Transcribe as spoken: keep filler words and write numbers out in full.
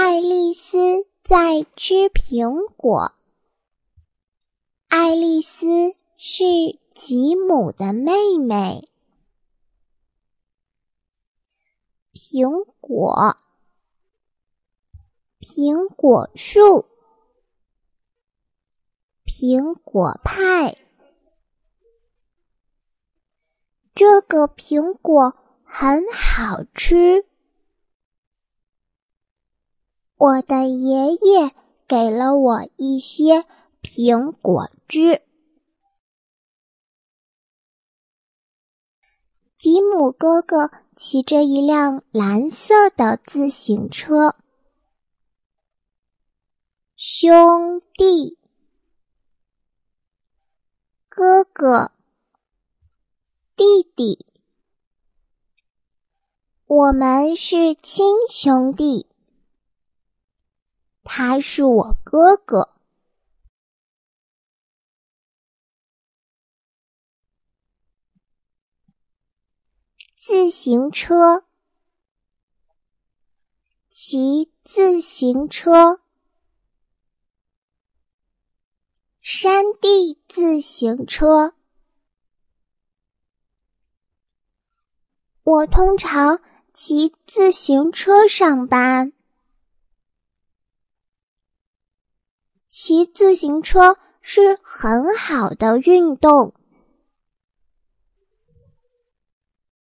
爱丽丝在吃苹果。爱丽丝是吉姆的妹妹。苹果，苹果树，苹果派。这个苹果很好吃。我的爷爷给了我一些苹果汁。吉姆哥哥骑着一辆蓝色的自行车。兄弟，哥哥，弟弟，我们是亲兄弟。他是我哥哥。自行车，骑自行车。山地自行车。我通常骑自行车上班。骑自行车是很好的运动。